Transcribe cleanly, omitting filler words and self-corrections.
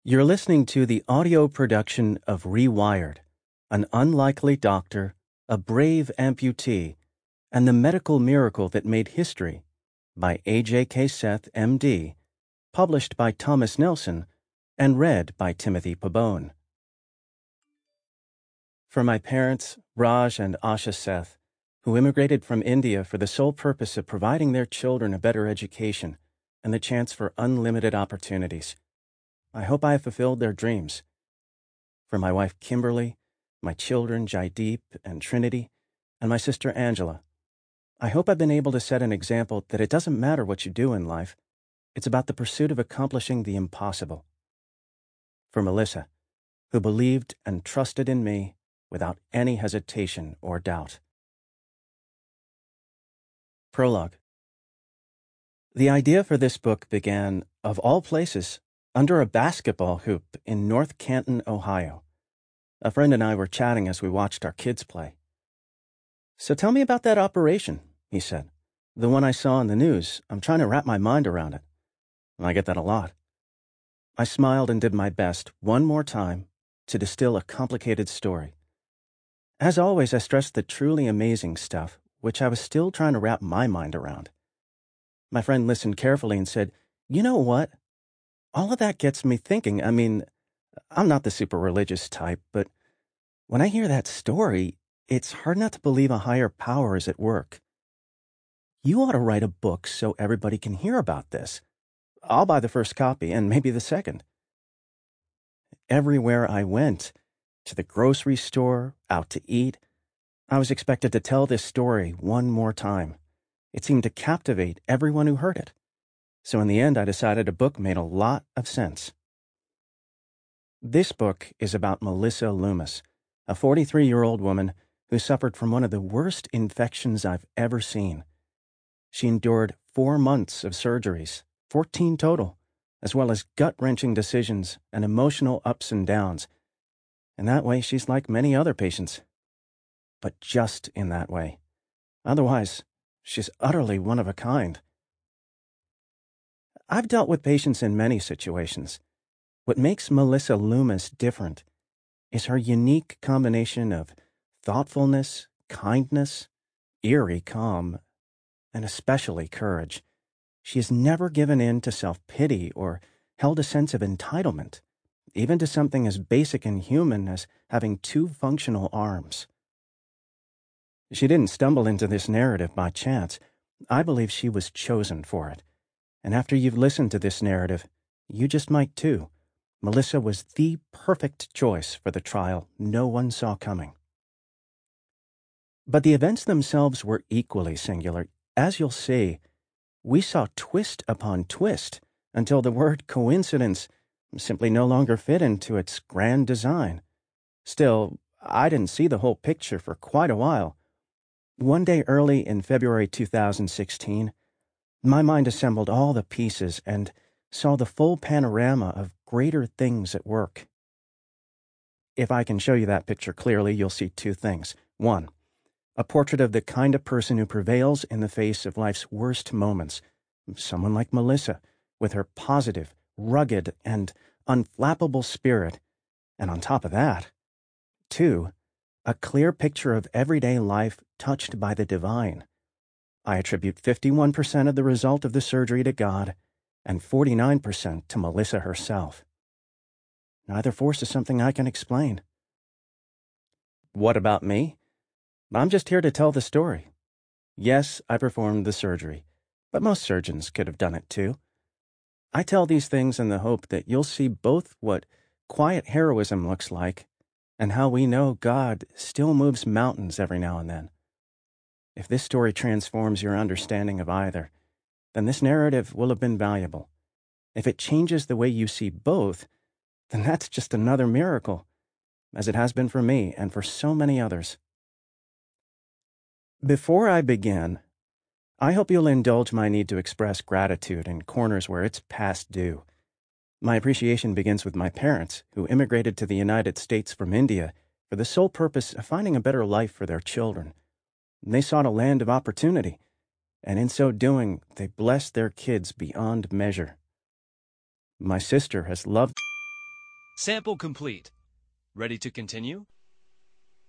You're listening to the audio production of Rewired, an unlikely doctor, a brave amputee, and the medical miracle that made history by A.J. Seth, M.D., published by Thomas Nelson, and read by Timothy Pabon. For my parents, Raj and Asha Seth, who immigrated from India for the sole purpose of providing their children a better education and the chance for unlimited opportunities, I hope I have fulfilled their dreams. For my wife Kimberly, my children Jaideep and Trinity, and my sister Angela, I hope I've been able to set an example that it doesn't matter what you do in life, it's about the pursuit of accomplishing the impossible. For Melissa, who believed and trusted in me without any hesitation or doubt. Prologue. The idea for this book began, of all places, under a basketball hoop in North Canton, Ohio. A friend and I were chatting as we watched our kids play. "So tell me about that operation," he said. "The one I saw on the news. I'm trying to wrap my mind around it." I get that a lot. I smiled and did my best, one more time, to distill a complicated story. As always, I stressed the truly amazing stuff, which I was still trying to wrap my mind around. My friend listened carefully and said, "You know what? All of that gets me thinking. I'm not the super religious type, but when I hear that story, it's hard not to believe a higher power is at work. You ought to write a book so everybody can hear about this. I'll buy the first copy and maybe the second." Everywhere I went, to the grocery store, out to eat, I was expected to tell this story one more time. It seemed to captivate everyone who heard it. So in the end, I decided a book made a lot of sense. This book is about Melissa Loomis, a 43-year-old woman who suffered from one of the worst infections I've ever seen. She endured 4 months of surgeries, 14 total, as well as gut-wrenching decisions and emotional ups and downs. In that way, she's like many other patients. But just in that way. Otherwise, she's utterly one of a kind. I've dealt with patients in many situations. What makes Melissa Loomis different is her unique combination of thoughtfulness, kindness, eerie calm, and especially courage. She has never given in to self-pity or held a sense of entitlement, even to something as basic and human as having 2 functional arms. She didn't stumble into this narrative by chance. I believe she was chosen for it. And after you've listened to this narrative, you just might too. Melissa was the perfect choice for the trial no one saw coming. But the events themselves were equally singular. As you'll see, we saw twist upon twist until the word coincidence simply no longer fit into its grand design. Still, I didn't see the whole picture for quite a while. One day early in February 2016, my mind assembled all the pieces and saw the full panorama of greater things at work. If I can show you that picture clearly, you'll see 2 things. 1, a portrait of the kind of person who prevails in the face of life's worst moments. Someone like Melissa, with her positive, rugged, and unflappable spirit. And on top of that, 2, a clear picture of everyday life touched by the divine. I attribute 51% of the result of the surgery to God and 49% to Melissa herself. Neither force is something I can explain. What about me? I'm just here to tell the story. Yes, I performed the surgery, but most surgeons could have done it too. I tell these things in the hope that you'll see both what quiet heroism looks like and how we know God still moves mountains every now and then. If this story transforms your understanding of either, then this narrative will have been valuable. If it changes the way you see both, then that's just another miracle, as it has been for me and for so many others. Before I begin, I hope you'll indulge my need to express gratitude in corners where it's past due. My appreciation begins with my parents, who immigrated to the United States from India for the sole purpose of finding a better life for their children. They sought a land of opportunity, and in so doing, they blessed their kids beyond measure. My sister has loved Sample complete. Ready to continue?